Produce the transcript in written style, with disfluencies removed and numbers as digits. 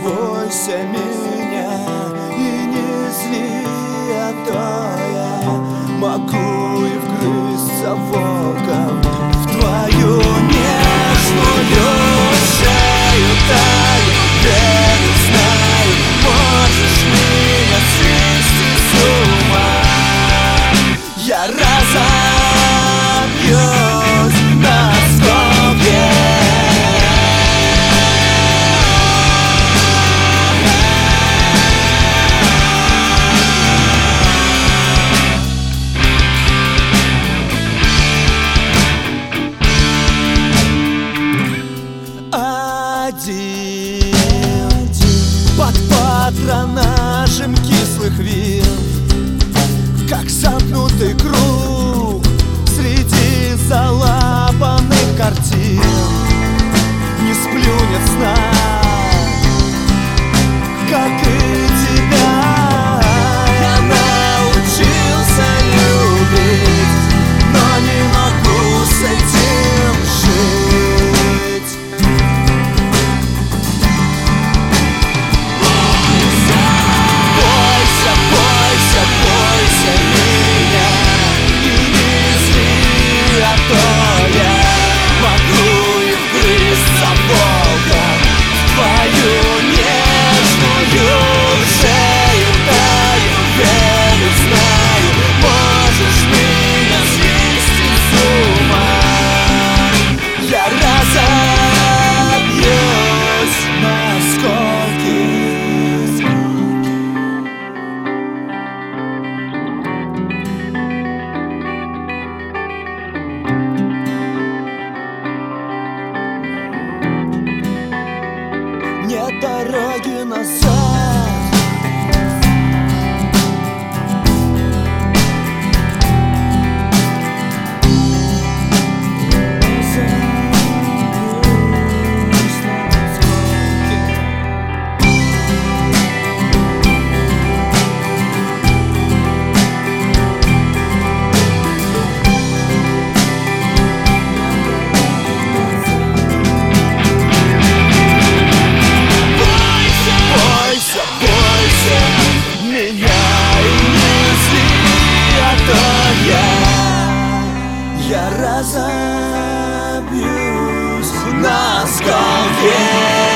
бойся меня и не зли, а то я могу и вгрызться волком в твою нежную шею. Таю, верю, знаю, можешь меня свести с ума. Я разобьюсь на осколки. Под патронажем кислых вин, как замкнутый круг среди залапанных картин, не сплюнет сна, как и тебя. Я научился любить, но не могу с этим жить. Бойся меня и не зли, а то я могу и вгрызться волком в твою нежную шею. Таю, верю, знаю, можешь меня свести с ума. Я разобьюсь на осколки. Нет дороги назад. Я разобьюсь на осколки.